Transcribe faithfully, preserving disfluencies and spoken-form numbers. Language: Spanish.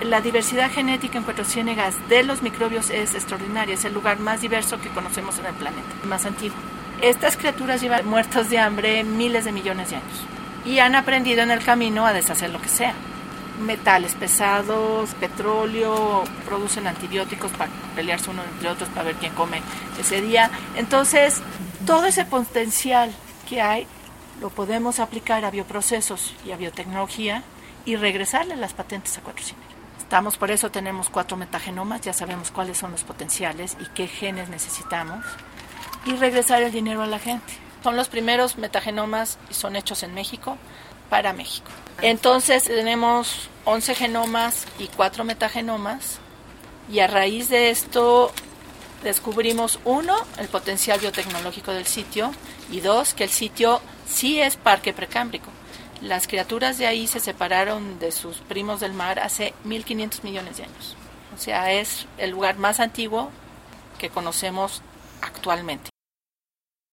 La diversidad genética en Cuatro Ciénegas de los microbios es extraordinaria, es el lugar más diverso que conocemos en el planeta, más antiguo. Estas criaturas llevan muertos de hambre miles de millones de años y han aprendido en el camino a deshacer lo que sea. Metales pesados, petróleo, producen antibióticos para pelearse uno entre otros para ver quién come ese día. Entonces, todo ese potencial que hay lo podemos aplicar a bioprocesos y a biotecnología y regresarle las patentes a Cuatro Ciénegas. Estamos, por eso tenemos cuatro metagenomas, ya sabemos cuáles son los potenciales y qué genes necesitamos, y regresar el dinero a la gente. Son los primeros metagenomas y son hechos en México, para México. Entonces tenemos once genomas y cuatro metagenomas, y a raíz de esto descubrimos, uno, el potencial biotecnológico del sitio, y dos, que el sitio sí es parque precámbrico. Las criaturas de ahí se separaron de sus primos del mar hace mil quinientos millones de años. O sea, es el lugar más antiguo que conocemos actualmente.